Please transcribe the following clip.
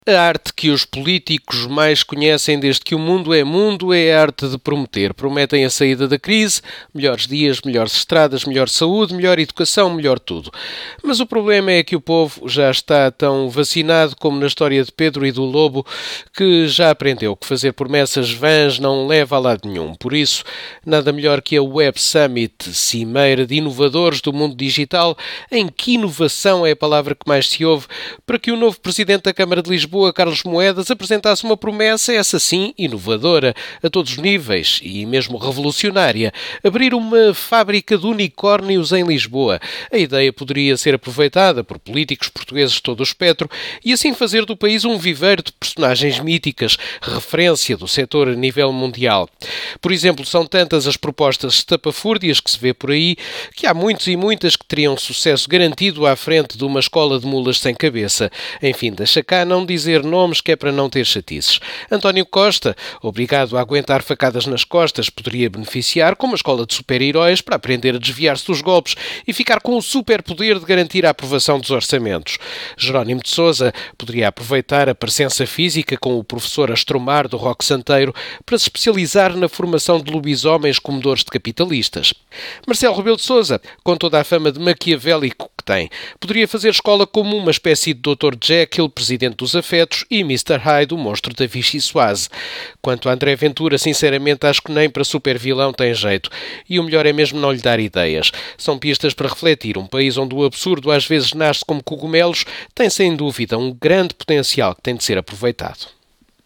A arte que os políticos mais conhecem desde que o mundo é a arte de prometer. Prometem a saída da crise, melhores dias, melhores estradas, melhor saúde, melhor educação, melhor tudo. Mas o problema é que o povo já está tão vacinado como na história de Pedro e do Lobo, que já aprendeu que fazer promessas vãs não leva a lado nenhum. Por isso, nada melhor que a Web Summit, cimeira de inovadores do mundo digital, em que inovação é a palavra que mais se ouve, para que o novo presidente da Câmara de Lisboa, Carlos Moedas, apresentasse uma promessa, essa sim, inovadora, a todos os níveis e mesmo revolucionária: abrir uma fábrica de unicórnios em Lisboa. A ideia poderia ser aproveitada por políticos portugueses de todo o espectro e assim fazer do país um viveiro de personagens míticas, referência do setor a nível mundial. Por exemplo, são tantas as propostas estapafúrdias que se vê por aí que há muitos e muitas que teriam sucesso garantido à frente de uma escola de mulas sem cabeça. Enfim, deixa cá não dizer nomes que é para não ter chatices. António Costa, obrigado a aguentar facadas nas costas, poderia beneficiar com uma escola de super-heróis para aprender a desviar-se dos golpes e ficar com o superpoder de garantir a aprovação dos orçamentos. Jerónimo de Sousa poderia aproveitar a presença física com o professor Astromar do Roque Santeiro para se especializar na formação de lobisomens comedores de capitalistas. Marcelo Rebelo de Sousa, com toda a fama de maquiavélico que tem, poderia fazer escola como uma espécie de Dr. Jekyll, presidente dos afetos, e Mr. Hyde, o monstro da Vichy Soase. Quanto a André Ventura, sinceramente acho que nem para super vilão tem jeito. E o melhor é mesmo não lhe dar ideias. São pistas para refletir. Um país onde o absurdo às vezes nasce como cogumelos tem sem dúvida um grande potencial que tem de ser aproveitado.